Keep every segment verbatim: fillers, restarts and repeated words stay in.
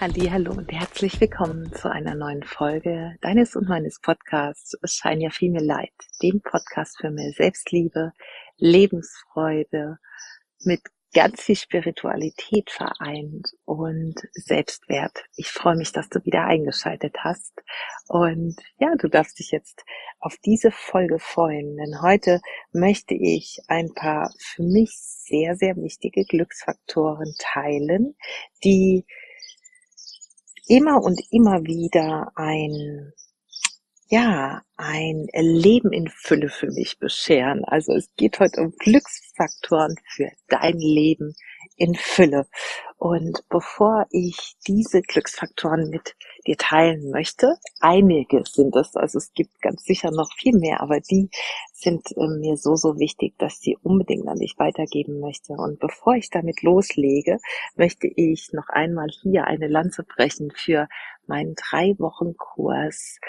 Hallihallo und herzlich willkommen zu einer neuen Folge deines und meines Podcasts Shine Your Female Light, dem Podcast für mehr Selbstliebe, Lebensfreude, mit ganz viel Spiritualität vereint und Selbstwert. Ich freue mich, dass du wieder eingeschaltet hast und ja, du darfst dich jetzt auf diese Folge freuen, denn heute möchte ich ein paar für mich sehr, sehr wichtige Glücksfaktoren teilen, die immer und immer wieder ein, ja, ein Leben in Fülle für mich bescheren. Also es geht heute um Glücksfaktoren für dein Leben in Fülle. Und bevor ich diese Glücksfaktoren mit dir teilen möchte, einige sind es, also es gibt ganz sicher noch viel mehr, aber die sind äh, mir so, so wichtig, dass ich sie unbedingt an dich weitergeben möchte. Und bevor ich damit loslege, möchte ich noch einmal hier eine Lanze brechen für meinen drei Wochen Kurs,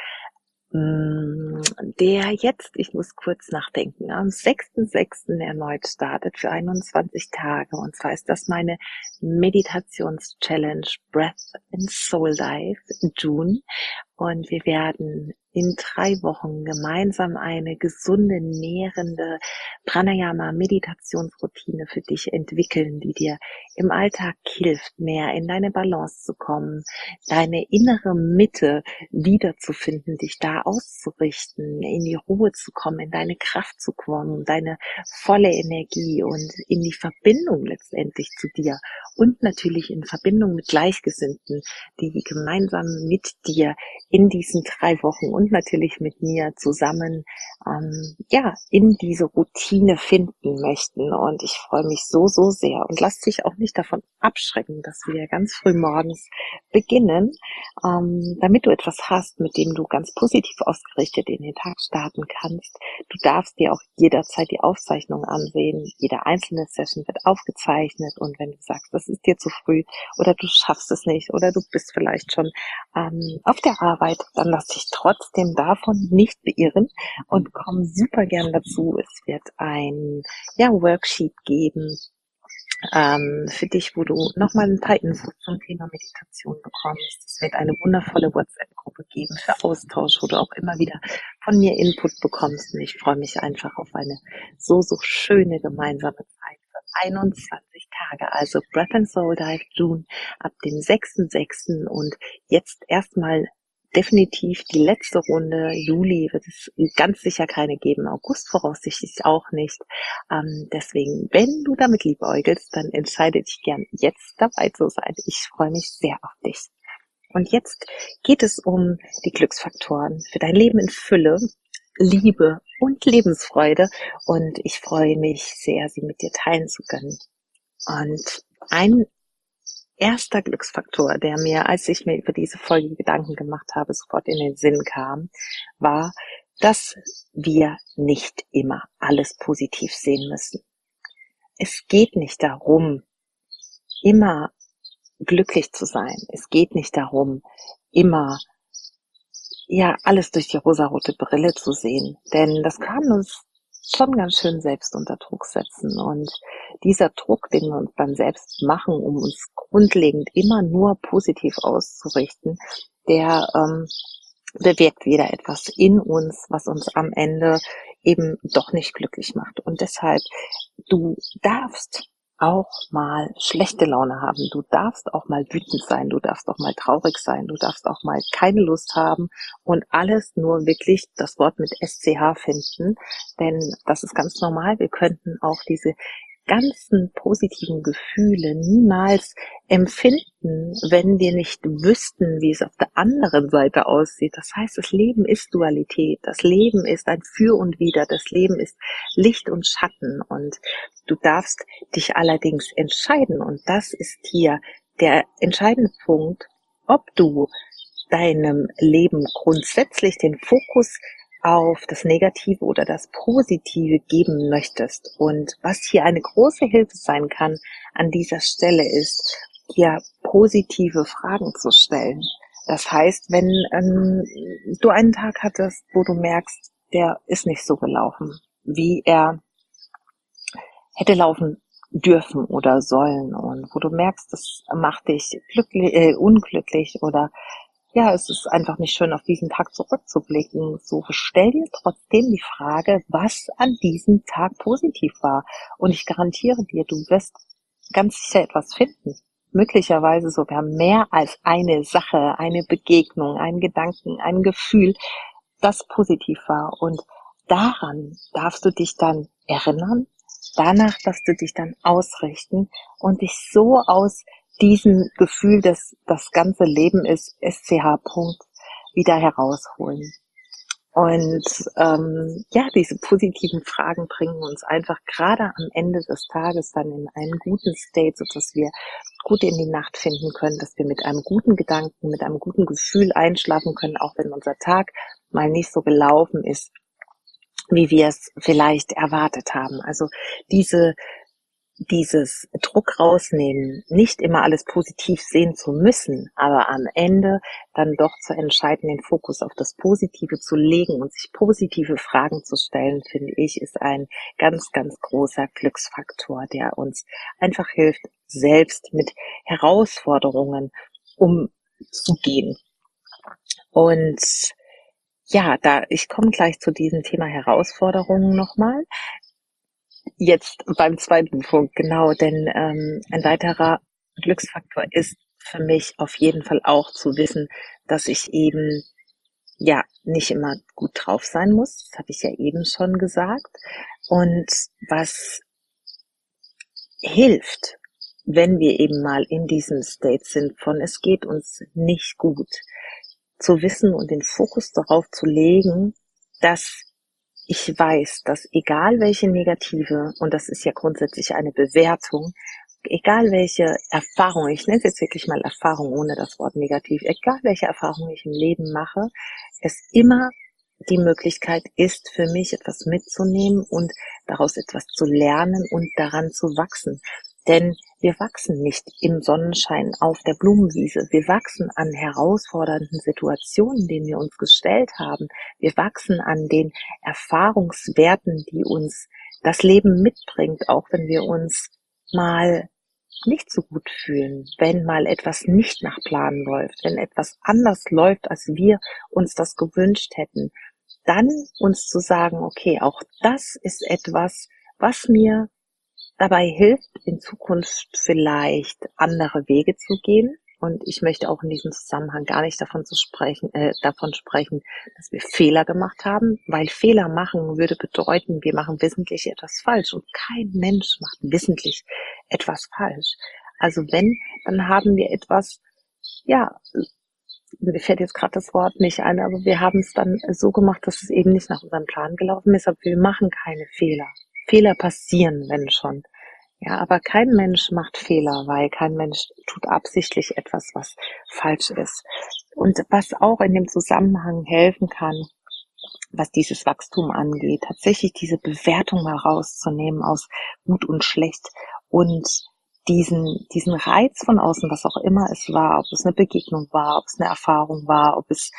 der jetzt, ich muss kurz nachdenken, am sechsten sechsten erneut startet für einundzwanzig Tage. Und zwar ist das meine Meditations-Challenge Breath and Soul Dive June. Und wir werden in drei Wochen gemeinsam eine gesunde, nährende Pranayama-Meditationsroutine für dich entwickeln, die dir im Alltag hilft, mehr in deine Balance zu kommen, deine innere Mitte wiederzufinden, dich da auszurichten, in die Ruhe zu kommen, in deine Kraft zu kommen, deine volle Energie und in die Verbindung letztendlich zu dir und natürlich in Verbindung mit Gleichgesinnten, die gemeinsam mit dir in diesen drei Wochen und natürlich mit mir zusammen ähm, ja in diese Routine finden möchten. Und ich freue mich so, so sehr und lass dich auch nicht davon abschrecken, dass wir ganz früh morgens beginnen, ähm, damit du etwas hast, mit dem du ganz positiv ausgerichtet in den Tag starten kannst. Du darfst dir auch jederzeit die Aufzeichnung ansehen. Jede einzelne Session wird aufgezeichnet und wenn du sagst, das ist dir zu früh oder du schaffst es nicht oder du bist vielleicht schon ähm, auf der Arbeit, dann lass dich trotzdem davon nicht beirren und komm super gern dazu. Es wird ein ja, Worksheet geben, ähm, für dich, wo du nochmal ein paar Infos zum Thema Meditation bekommst. Es wird eine wundervolle WhatsApp-Gruppe geben für Austausch, wo du auch immer wieder von mir Input bekommst. Und ich freue mich einfach auf eine so, so schöne gemeinsame Zeit für einundzwanzig Tage. Also Breath and Soul Dive June ab dem sechsten sechsten und jetzt erstmal definitiv die letzte Runde. Juli wird es ganz sicher keine geben, August voraussichtlich auch nicht. Ähm, deswegen, wenn du damit liebäugelst, dann entscheide dich gern jetzt dabei zu sein. Ich freue mich sehr auf dich. Und jetzt geht es um die Glücksfaktoren für dein Leben in Fülle, Liebe und Lebensfreude. Und ich freue mich sehr, sie mit dir teilen zu können. Und ein erster Glücksfaktor, der mir, als ich mir über diese Folge Gedanken gemacht habe, sofort in den Sinn kam, war, dass wir nicht immer alles positiv sehen müssen. Es geht nicht darum, immer glücklich zu sein. Es geht nicht darum, immer ja alles durch die rosarote Brille zu sehen, denn das kann uns schon ganz schön selbst unter Druck setzen. Und dieser Druck, den wir uns dann selbst machen, um uns grundlegend immer nur positiv auszurichten, der ähm, bewirkt wieder etwas in uns, was uns am Ende eben doch nicht glücklich macht. Und deshalb, du darfst auch mal schlechte Laune haben, du darfst auch mal wütend sein, du darfst auch mal traurig sein, du darfst auch mal keine Lust haben und alles nur wirklich das Wort mit S C H finden, denn das ist ganz normal. Wir könnten auch diese ganzen positiven Gefühle niemals empfinden, wenn wir nicht wüssten, wie es auf der anderen Seite aussieht. Das heißt, das Leben ist Dualität, das Leben ist ein Für und Wider, das Leben ist Licht und Schatten und du darfst dich allerdings entscheiden und das ist hier der entscheidende Punkt, ob du deinem Leben grundsätzlich den Fokus auf das Negative oder das Positive geben möchtest. Und was hier eine große Hilfe sein kann an dieser Stelle ist, hier positive Fragen zu stellen. Das heißt, wenn ähm, du einen Tag hattest, wo du merkst, der ist nicht so gelaufen, wie er hätte laufen dürfen oder sollen und wo du merkst, das macht dich glücklich, äh, unglücklich oder ja, es ist einfach nicht schön, auf diesen Tag zurückzublicken. So, stell dir trotzdem die Frage, was an diesem Tag positiv war. Und ich garantiere dir, du wirst ganz sicher etwas finden. Möglicherweise sogar mehr als eine Sache, eine Begegnung, einen Gedanken, ein Gefühl, das positiv war. Und daran darfst du dich dann erinnern. Danach darfst du dich dann ausrichten und dich so aus diesem Gefühl, dass das ganze Leben ist S C H. Punkt, wieder herausholen. Und ähm, ja, diese positiven Fragen bringen uns einfach gerade am Ende des Tages dann in einen guten State, sodass wir gut in die Nacht finden können, dass wir mit einem guten Gedanken, mit einem guten Gefühl einschlafen können, auch wenn unser Tag mal nicht so gelaufen ist, wie wir es vielleicht erwartet haben. Also diese dieses Druck rausnehmen, nicht immer alles positiv sehen zu müssen, aber am Ende dann doch zu entscheiden, den Fokus auf das Positive zu legen und sich positive Fragen zu stellen, finde ich, ist ein ganz, ganz großer Glücksfaktor, der uns einfach hilft, selbst mit Herausforderungen umzugehen. Und ja, da ich komme gleich zu diesem Thema Herausforderungen nochmal. Jetzt beim zweiten Punkt, genau, denn ähm, ein weiterer Glücksfaktor ist für mich auf jeden Fall auch zu wissen, dass ich eben ja nicht immer gut drauf sein muss. Das habe ich ja eben schon gesagt. Und was hilft, wenn wir eben mal in diesem State sind von es geht uns nicht gut, zu wissen und den Fokus darauf zu legen, dass ich weiß, dass egal welche negative, und das ist ja grundsätzlich eine Bewertung, egal welche Erfahrung, ich nenne es jetzt wirklich mal Erfahrung ohne das Wort negativ, egal welche Erfahrung ich im Leben mache, es immer die Möglichkeit ist für mich, etwas mitzunehmen und daraus etwas zu lernen und daran zu wachsen. Denn wir wachsen nicht im Sonnenschein auf der Blumenwiese. Wir wachsen an herausfordernden Situationen, denen wir uns gestellt haben. Wir wachsen an den Erfahrungswerten, die uns das Leben mitbringt, auch wenn wir uns mal nicht so gut fühlen, wenn mal etwas nicht nach Plan läuft, wenn etwas anders läuft, als wir uns das gewünscht hätten, dann uns zu sagen, okay, auch das ist etwas, was mir dabei hilft, in Zukunft vielleicht andere Wege zu gehen. Und ich möchte auch in diesem Zusammenhang gar nicht davon zu sprechen, äh, davon sprechen, dass wir Fehler gemacht haben, weil Fehler machen würde bedeuten, wir machen wissentlich etwas falsch und kein Mensch macht wissentlich etwas falsch. Also wenn, dann haben wir etwas, ja, mir fällt jetzt gerade das Wort nicht ein, aber wir haben es dann so gemacht, dass es eben nicht nach unserem Plan gelaufen ist, aber wir machen keine Fehler. Fehler passieren, wenn schon. Ja, aber kein Mensch macht Fehler, weil kein Mensch tut absichtlich etwas, was falsch ist. Und was auch in dem Zusammenhang helfen kann, was dieses Wachstum angeht, tatsächlich diese Bewertung mal rauszunehmen aus gut und schlecht und diesen, diesen Reiz von außen, was auch immer es war, ob es eine Begegnung war, ob es eine Erfahrung war, ob es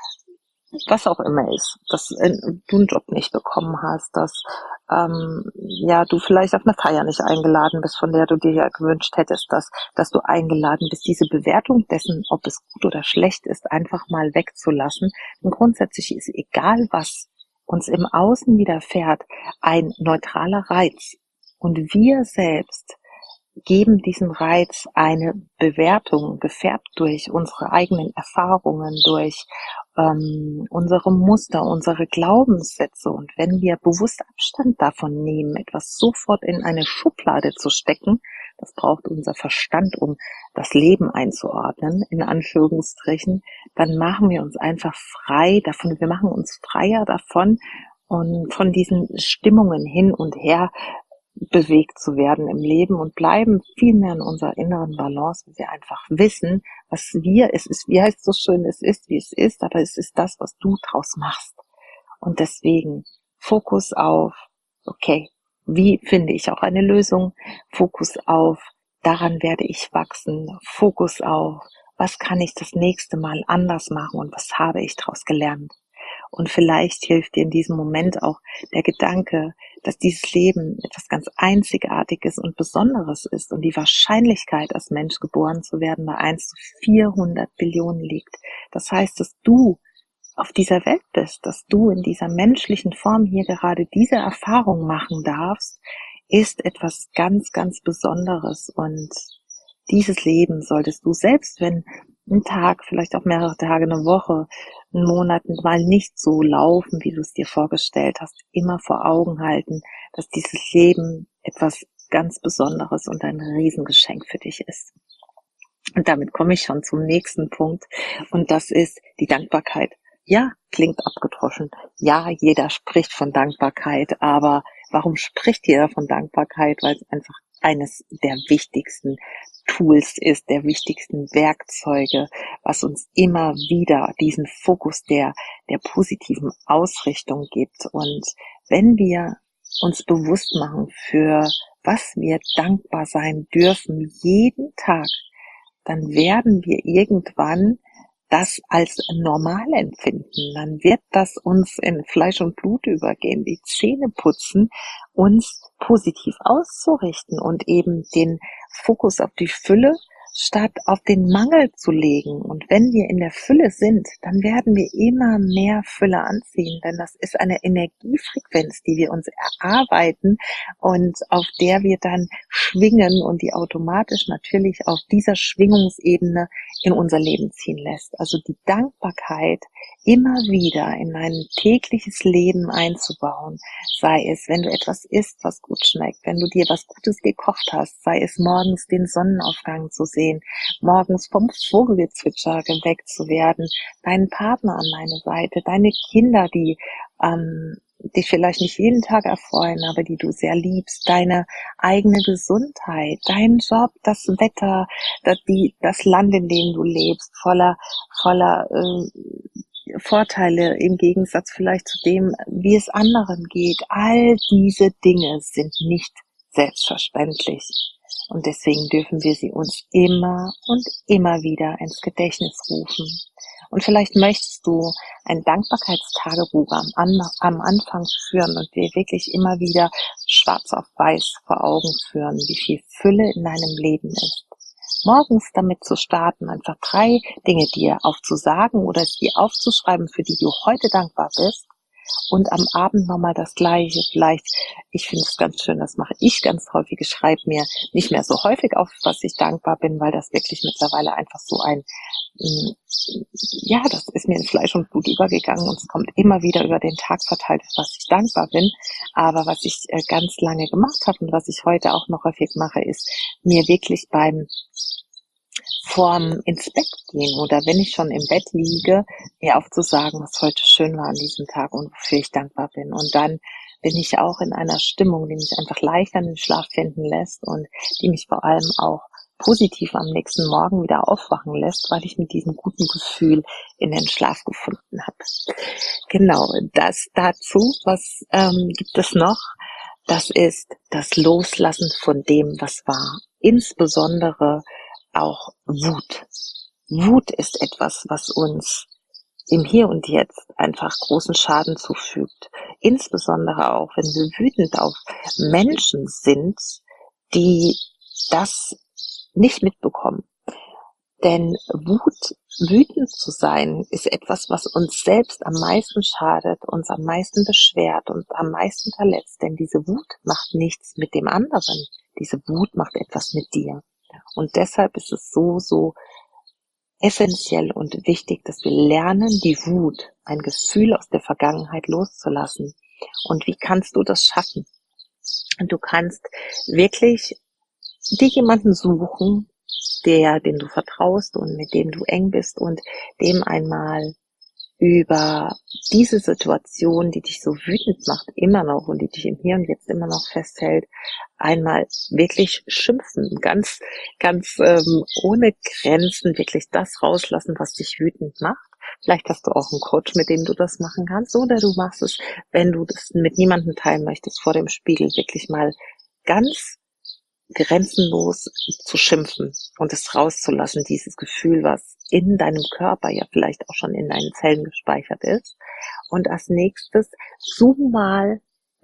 was auch immer ist, dass äh, du einen Job nicht bekommen hast, dass ähm, ja du vielleicht auf eine Feier nicht eingeladen bist, von der du dir ja gewünscht hättest, dass dass du eingeladen bist, diese Bewertung dessen, ob es gut oder schlecht ist, einfach mal wegzulassen. Und grundsätzlich ist egal, was uns im Außen widerfährt, ein neutraler Reiz. Und wir selbst geben diesem Reiz eine Bewertung, gefärbt durch unsere eigenen Erfahrungen, durch ähm, unsere Muster, unsere Glaubenssätze. Und wenn wir bewusst Abstand davon nehmen, etwas sofort in eine Schublade zu stecken, das braucht unser Verstand, um das Leben einzuordnen, in Anführungsstrichen, dann machen wir uns einfach frei davon, wir machen uns freier davon und von diesen Stimmungen hin und her bewegt zu werden im Leben und bleiben viel mehr in unserer inneren Balance, weil wir einfach wissen, was wir, es ist, wie heißt es so schön, es ist, wie es ist, aber es ist das, was du draus machst. Und deswegen Fokus auf, okay, wie finde ich auch eine Lösung? Fokus auf, daran werde ich wachsen. Fokus auf, was kann ich das nächste Mal anders machen und was habe ich daraus gelernt? Und vielleicht hilft dir in diesem Moment auch der Gedanke, dass dieses Leben etwas ganz Einzigartiges und Besonderes ist und die Wahrscheinlichkeit, als Mensch geboren zu werden, bei eins zu vierhundert Billionen liegt. Das heißt, dass du auf dieser Welt bist, dass du in dieser menschlichen Form hier gerade diese Erfahrung machen darfst, ist etwas ganz, ganz Besonderes. Und dieses Leben solltest du, selbst wenn ein Tag, vielleicht auch mehrere Tage, eine Woche, einen Monat mal nicht so laufen, wie du es dir vorgestellt hast, immer vor Augen halten, dass dieses Leben etwas ganz Besonderes und ein Riesengeschenk für dich ist. Und damit komme ich schon zum nächsten Punkt, und das ist die Dankbarkeit. Ja, klingt abgedroschen. Ja, jeder spricht von Dankbarkeit, aber warum spricht jeder von Dankbarkeit? Weil es einfach eines der wichtigsten Tools ist, der wichtigsten Werkzeuge, was uns immer wieder diesen Fokus der, der positiven Ausrichtung gibt. Und wenn wir uns bewusst machen, für was wir dankbar sein dürfen, jeden Tag, dann werden wir irgendwann das als normal empfinden. Dann wird das uns in Fleisch und Blut übergehen, die Zähne putzen, uns positiv auszurichten und eben den Fokus auf die Fülle statt auf den Mangel zu legen. Und wenn wir in der Fülle sind, dann werden wir immer mehr Fülle anziehen, denn das ist eine Energiefrequenz, die wir uns erarbeiten und auf der wir dann schwingen und die automatisch natürlich auf dieser Schwingungsebene in unser Leben ziehen lässt. Also die Dankbarkeit immer wieder in dein tägliches Leben einzubauen, sei es, wenn du etwas isst, was gut schmeckt, wenn du dir was Gutes gekocht hast, sei es morgens den Sonnenaufgang zu sehen, morgens vom Vogelgezwitscher geweckt zu werden, deinen Partner an deine Seite, deine Kinder, die ähm, dich vielleicht nicht jeden Tag erfreuen, aber die du sehr liebst, deine eigene Gesundheit, dein Job, das Wetter, das, die, das Land, in dem du lebst, voller, voller äh, Vorteile im Gegensatz vielleicht zu dem, wie es anderen geht. All diese Dinge sind nicht selbstverständlich. Und deswegen dürfen wir sie uns immer und immer wieder ins Gedächtnis rufen. Und vielleicht möchtest du ein Dankbarkeitstagebuch am, am Anfang führen und dir wirklich immer wieder schwarz auf weiß vor Augen führen, wie viel Fülle in deinem Leben ist. Morgens damit zu starten, einfach drei Dinge dir aufzusagen oder sie aufzuschreiben, für die du heute dankbar bist. Und am Abend nochmal das Gleiche. Vielleicht, ich finde es ganz schön, das mache ich ganz häufig. Ich schreibe mir nicht mehr so häufig auf, was ich dankbar bin, weil das wirklich mittlerweile einfach so ein, ja, das ist mir in Fleisch und Blut übergegangen und es kommt immer wieder über den Tag verteilt, was ich dankbar bin. Aber was ich ganz lange gemacht habe und was ich heute auch noch häufig mache, ist mir wirklich beim vorm ins Bett gehen oder wenn ich schon im Bett liege, mir aufzusagen, was heute schön war an diesem Tag und wofür ich dankbar bin. Und dann bin ich auch in einer Stimmung, die mich einfach leichter in den Schlaf finden lässt und die mich vor allem auch positiv am nächsten Morgen wieder aufwachen lässt, weil ich mit diesem guten Gefühl in den Schlaf gefunden habe. Genau, das dazu, was ähm, gibt es noch? Das ist das Loslassen von dem, was war. Insbesondere auch Wut. Wut ist etwas, was uns im Hier und Jetzt einfach großen Schaden zufügt. Insbesondere auch, wenn wir wütend auf Menschen sind, die das nicht mitbekommen. Denn Wut, wütend zu sein, ist etwas, was uns selbst am meisten schadet, uns am meisten beschwert und am meisten verletzt. Denn diese Wut macht nichts mit dem anderen. Diese Wut macht etwas mit dir. Und deshalb ist es so, so essentiell und wichtig, dass wir lernen, die Wut, ein Gefühl aus der Vergangenheit loszulassen. Und wie kannst du das schaffen? Du kannst wirklich dir jemanden suchen, der, dem du vertraust und mit dem du eng bist und dem einmal über diese Situation, die dich so wütend macht, immer noch und die dich im Hier und Jetzt immer noch festhält, einmal wirklich schimpfen, ganz, ganz ähm, ohne Grenzen, wirklich das rauslassen, was dich wütend macht. Vielleicht hast du auch einen Coach, mit dem du das machen kannst, oder du machst es, wenn du das mit niemandem teilen möchtest, vor dem Spiegel wirklich mal ganz grenzenlos zu schimpfen und es rauszulassen, dieses Gefühl, was in deinem Körper ja vielleicht auch schon in deinen Zellen gespeichert ist. Und als nächstes zoom mal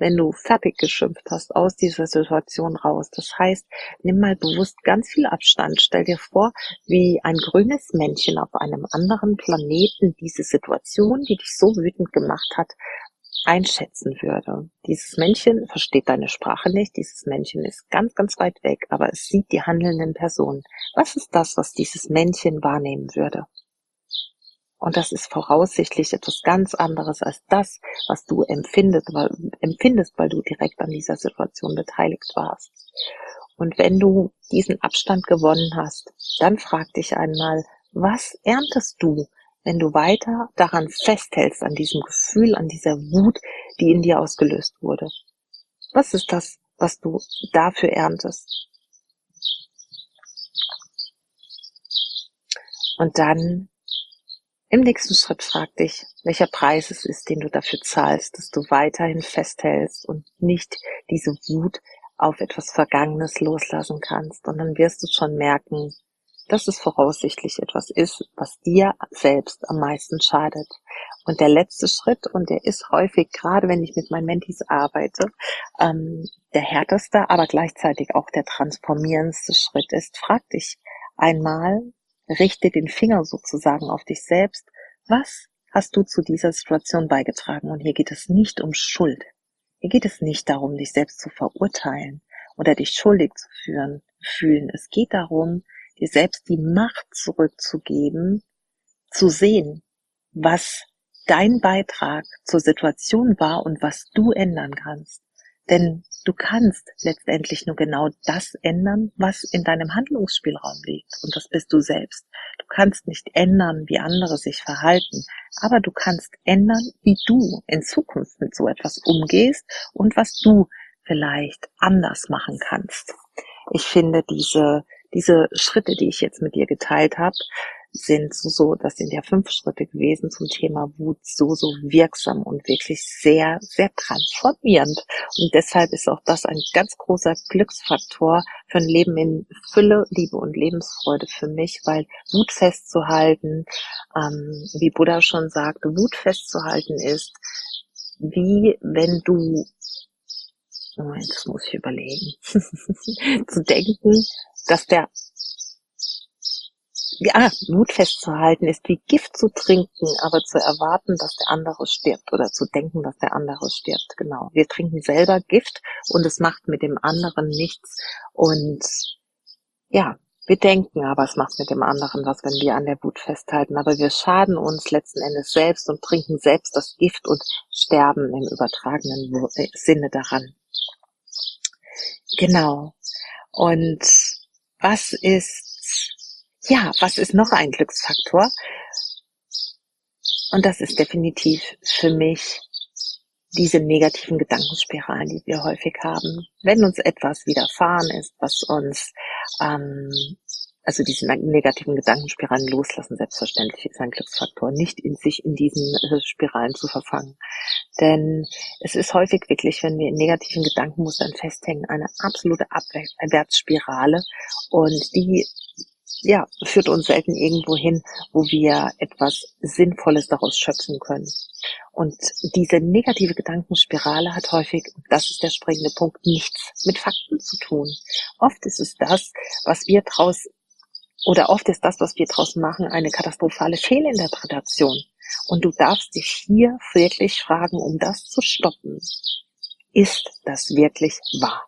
wenn du fertig geschimpft hast, aus dieser Situation raus. Das heißt, nimm mal bewusst ganz viel Abstand. Stell dir vor, wie ein grünes Männchen auf einem anderen Planeten diese Situation, die dich so wütend gemacht hat, einschätzen würde. Dieses Männchen versteht deine Sprache nicht, dieses Männchen ist ganz, ganz weit weg, aber es sieht die handelnden Personen. Was ist das, was dieses Männchen wahrnehmen würde? Und das ist voraussichtlich etwas ganz anderes als das, was du empfindest, weil, empfindest, weil du direkt an dieser Situation beteiligt warst. Und wenn du diesen Abstand gewonnen hast, dann frag dich einmal, was erntest du, wenn du weiter daran festhältst, an diesem Gefühl, an dieser Wut, die in dir ausgelöst wurde? Was ist das, was du dafür erntest? Und dann im nächsten Schritt frag dich, welcher Preis es ist, den du dafür zahlst, dass du weiterhin festhältst und nicht diese Wut auf etwas Vergangenes loslassen kannst. Und dann wirst du schon merken, dass es voraussichtlich etwas ist, was dir selbst am meisten schadet. Und der letzte Schritt, und der ist häufig, gerade wenn ich mit meinen Mentees arbeite, ähm, der härteste, aber gleichzeitig auch der transformierendste Schritt ist, frag dich einmal, richte den Finger sozusagen auf dich selbst. Was hast du zu dieser Situation beigetragen? Und hier geht es nicht um Schuld. Hier geht es nicht darum, dich selbst zu verurteilen oder dich schuldig zu fühlen. fühlen. Es geht darum, dir selbst die Macht zurückzugeben, zu sehen, was dein Beitrag zur Situation war und was du ändern kannst. Denn du kannst letztendlich nur genau das ändern, was in deinem Handlungsspielraum liegt. Und das bist du selbst. Du kannst nicht ändern, wie andere sich verhalten. Aber du kannst ändern, wie du in Zukunft mit so etwas umgehst und was du vielleicht anders machen kannst. Ich finde diese, diese Schritte, die ich jetzt mit dir geteilt habe, sind so, so, das sind ja fünf Schritte gewesen zum Thema Wut, so, so wirksam und wirklich sehr, sehr transformierend. Und deshalb ist auch das ein ganz großer Glücksfaktor für ein Leben in Fülle, Liebe und Lebensfreude für mich, weil Wut festzuhalten, ähm, wie Buddha schon sagte, Wut festzuhalten ist, wie wenn du, Moment, das muss ich überlegen, zu denken, dass der Ja, Mut festzuhalten ist wie Gift zu trinken, aber zu erwarten, dass der andere stirbt oder zu denken, dass der andere stirbt. Genau. Wir trinken selber Gift und es macht mit dem anderen nichts. Und ja, wir denken, aber es macht mit dem anderen was, wenn wir an der Wut festhalten. Aber wir schaden uns letzten Endes selbst und trinken selbst das Gift und sterben im übertragenen Sinne daran. Genau. Und was ist Ja, was ist noch ein Glücksfaktor? Und das ist definitiv für mich diese negativen Gedankenspiralen, die wir häufig haben. Wenn uns etwas widerfahren ist, was uns, ähm, also diese negativen Gedankenspiralen loslassen, selbstverständlich ist ein Glücksfaktor, nicht in sich in diesen äh, Spiralen zu verfangen. Denn es ist häufig wirklich, wenn wir in negativen Gedankenmustern festhängen, eine absolute Abwärtsspirale und die ja, führt uns selten irgendwo hin, wo wir etwas Sinnvolles daraus schöpfen können. Und diese negative Gedankenspirale hat häufig, das ist der springende Punkt, nichts mit Fakten zu tun. Oft ist es das, was wir draus, oder oft ist das, was wir draus machen, eine katastrophale Fehlinterpretation. Und du darfst dich hier wirklich fragen, um das zu stoppen. Ist das wirklich wahr?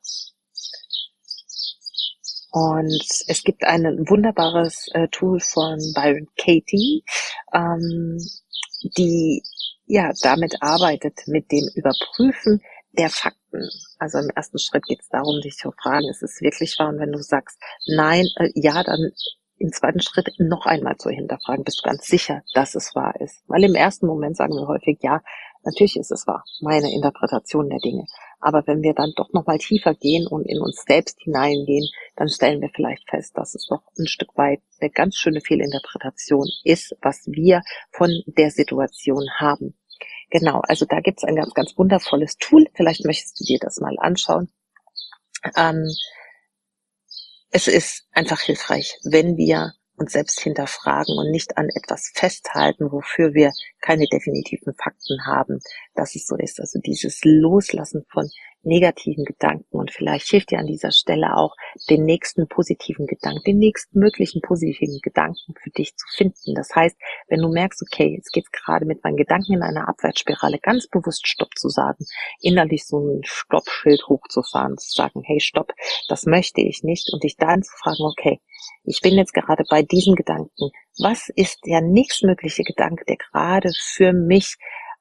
Und es gibt ein wunderbares äh, Tool von Byron Katie, ähm, die ja damit arbeitet mit dem Überprüfen der Fakten. Also im ersten Schritt geht es darum, dich zu fragen, ist es wirklich wahr? Und wenn du sagst, nein, äh, ja, dann im zweiten Schritt noch einmal zu hinterfragen, bist du ganz sicher, dass es wahr ist? Weil im ersten Moment sagen wir häufig, ja, natürlich ist es wahr, meine Interpretation der Dinge. Aber wenn wir dann doch nochmal tiefer gehen und in uns selbst hineingehen, dann stellen wir vielleicht fest, dass es doch ein Stück weit eine ganz schöne Fehlinterpretation ist, was wir von der Situation haben. Genau, also da gibt's ein ganz, ganz wundervolles Tool. Vielleicht möchtest du dir das mal anschauen. Ähm, es ist einfach hilfreich, wenn wir uns selbst hinterfragen und nicht an etwas festhalten, wofür wir keine definitiven Fakten haben, dass es so ist. Also dieses Loslassen von negativen Gedanken, und vielleicht hilft dir an dieser Stelle auch, den nächsten positiven Gedanken, den nächsten möglichen positiven Gedanken für dich zu finden. Das heißt, wenn du merkst, okay, jetzt geht's gerade mit meinen Gedanken in einer Abwärtsspirale, ganz bewusst Stopp zu sagen, innerlich so ein Stoppschild hochzufahren, zu sagen, hey, stopp, das möchte ich nicht, und dich dann zu fragen, okay, ich bin jetzt gerade bei diesem Gedanken. Was ist der nächstmögliche Gedanke, der gerade für mich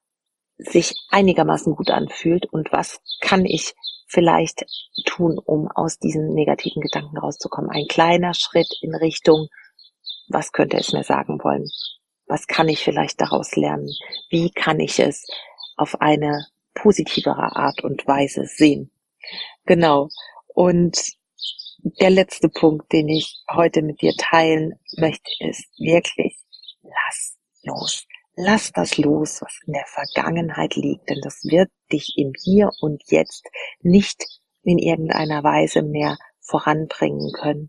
sich einigermaßen gut anfühlt, und was kann ich vielleicht tun, um aus diesen negativen Gedanken rauszukommen? Ein kleiner Schritt in Richtung, was könnte es mir sagen wollen? Was kann ich vielleicht daraus lernen? Wie kann ich es auf eine positivere Art und Weise sehen? Genau. Und der letzte Punkt, den ich heute mit dir teilen möchte, ist wirklich, lass los. Lass das los, was in der Vergangenheit liegt, denn das wird dich im Hier und Jetzt nicht in irgendeiner Weise mehr voranbringen können.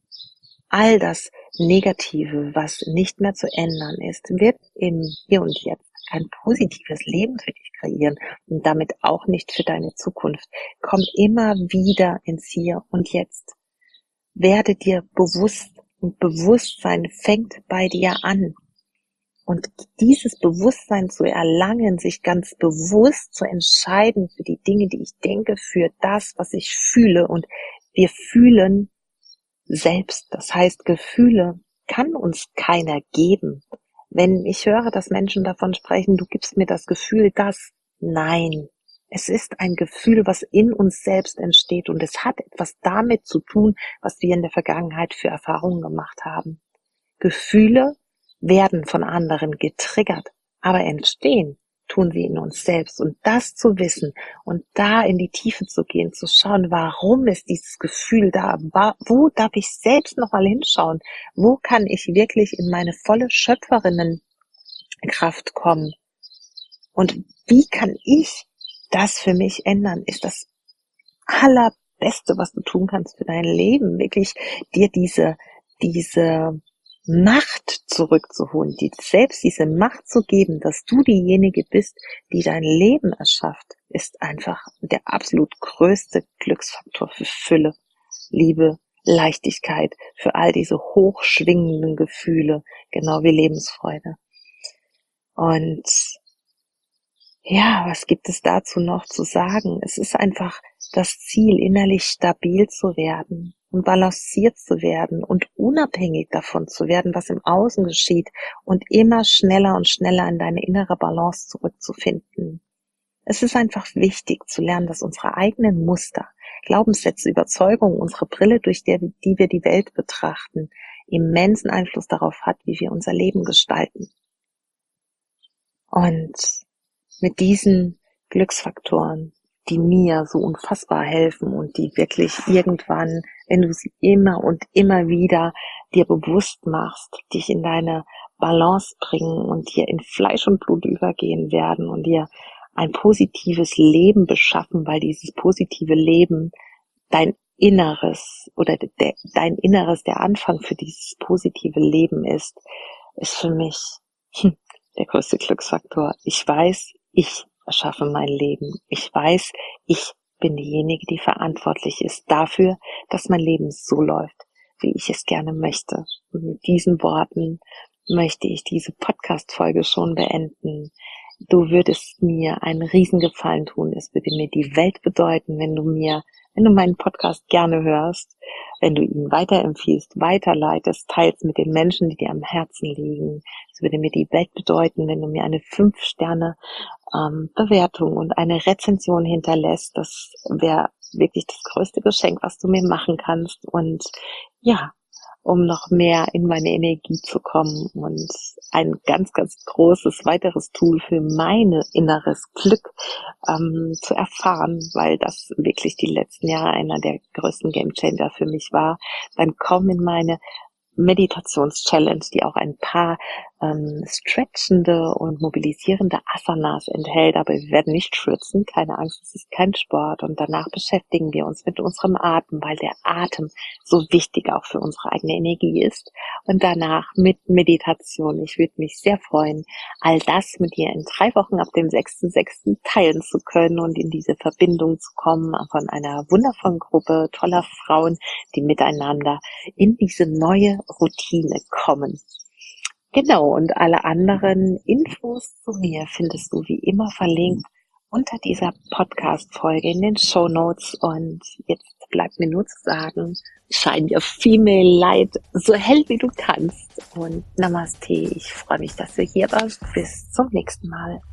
All das Negative, was nicht mehr zu ändern ist, wird im Hier und Jetzt ein positives Leben für dich kreieren und damit auch nicht für deine Zukunft. Komm immer wieder ins Hier und Jetzt. Werde dir bewusst, und Bewusstsein fängt bei dir an. Und dieses Bewusstsein zu erlangen, sich ganz bewusst zu entscheiden für die Dinge, die ich denke, für das, was ich fühle. Und wir fühlen selbst. Das heißt, Gefühle kann uns keiner geben. Wenn ich höre, dass Menschen davon sprechen, du gibst mir das Gefühl, dass, nein. Es ist ein Gefühl, was in uns selbst entsteht, und es hat etwas damit zu tun, was wir in der Vergangenheit für Erfahrungen gemacht haben. Gefühle werden von anderen getriggert, aber entstehen tun sie in uns selbst. Und das zu wissen und da in die Tiefe zu gehen, zu schauen, warum ist dieses Gefühl da? Wo darf ich selbst nochmal hinschauen? Wo kann ich wirklich in meine volle Schöpferinnenkraft kommen? Und wie kann ich das für mich ändern? Ist das allerbeste, was du tun kannst für dein Leben, wirklich dir diese, diese Macht zurückzuholen, dir selbst diese Macht zu geben, dass du diejenige bist, die dein Leben erschafft, ist einfach der absolut größte Glücksfaktor für Fülle, Liebe, Leichtigkeit, für all diese hochschwingenden Gefühle, genau wie Lebensfreude. Und ja, was gibt es dazu noch zu sagen? Es ist einfach das Ziel, innerlich stabil zu werden und balanciert zu werden und unabhängig davon zu werden, was im Außen geschieht, und immer schneller und schneller in deine innere Balance zurückzufinden. Es ist einfach wichtig zu lernen, dass unsere eigenen Muster, Glaubenssätze, Überzeugungen, unsere Brille, durch die, die wir die Welt betrachten, immensen Einfluss darauf hat, wie wir unser Leben gestalten. Und mit diesen Glücksfaktoren, die mir so unfassbar helfen und die wirklich irgendwann, wenn du sie immer und immer wieder dir bewusst machst, dich in deine Balance bringen und dir in Fleisch und Blut übergehen werden und dir ein positives Leben beschaffen, weil dieses positive Leben dein Inneres oder de, dein Inneres der Anfang für dieses positive Leben ist, ist für mich hm, der größte Glücksfaktor. Ich weiß, ich erschaffe mein Leben. Ich weiß, ich bin diejenige, die verantwortlich ist dafür, dass mein Leben so läuft, wie ich es gerne möchte. Und mit diesen Worten möchte ich diese Podcast-Folge schon beenden. Du würdest mir einen Riesengefallen tun. Es würde mir die Welt bedeuten, wenn du mir, wenn du meinen Podcast gerne hörst, wenn du ihn weiterempfiehlst, weiterleitest, teilst mit den Menschen, die dir am Herzen liegen. Es würde mir die Welt bedeuten, wenn du mir eine fünf Sterne ähm, Bewertung und eine Rezension hinterlässt. Das wäre wirklich das größte Geschenk, was du mir machen kannst. Und ja, um noch mehr in meine Energie zu kommen und ein ganz, ganz großes weiteres Tool für mein inneres Glück ähm, zu erfahren, weil das wirklich die letzten Jahre einer der größten Gamechanger für mich war. Dann komm in meine Meditations-Challenge, die auch ein paar ähm, stretchende und mobilisierende Asanas enthält, aber wir werden nicht schwitzen, keine Angst, es ist kein Sport. Und danach beschäftigen wir uns mit unserem Atem, weil der Atem so wichtig auch für unsere eigene Energie ist. Und danach mit Meditation. Ich würde mich sehr freuen, all das mit dir in drei Wochen ab dem sechsten sechsten teilen zu können und in diese Verbindung zu kommen von einer wundervollen Gruppe toller Frauen, die miteinander in diese neue Routine kommen. Genau, und alle anderen Infos zu mir findest du wie immer verlinkt unter dieser Podcast-Folge in den Shownotes. Und jetzt bleibt mir nur zu sagen, shine your female light so hell wie du kannst. Und Namaste, ich freue mich, dass du hier warst. Bis zum nächsten Mal.